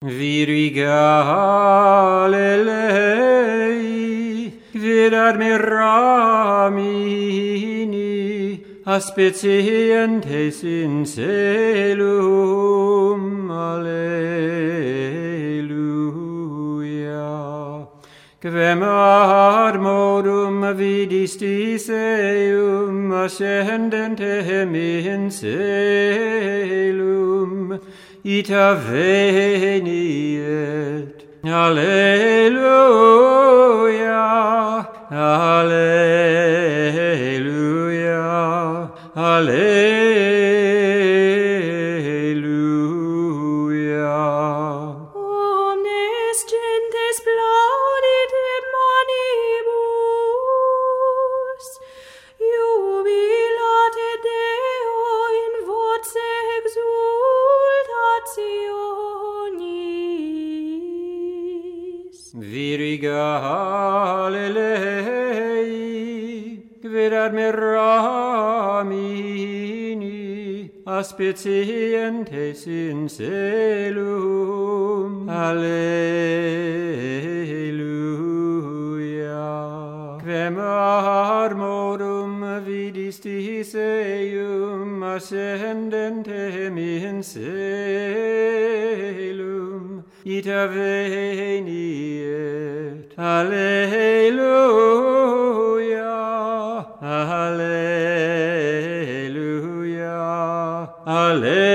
Virigale lei, vir admiramini, aspecientes in celum, alleluia. Quem ad modum vidistis eum ascendentem in celum, ita veniet. Alleluia, alleluia, alleluia. Omnes gentes plaudit et manibus, jubilate Deo in voce exultationis. Virigale lei, vir admiramini, aspecientes in celum, alleluia. Quem ad modum vidistis eum ascendentem in celum, ita veniet. Alleluia, alleluia, alleluia.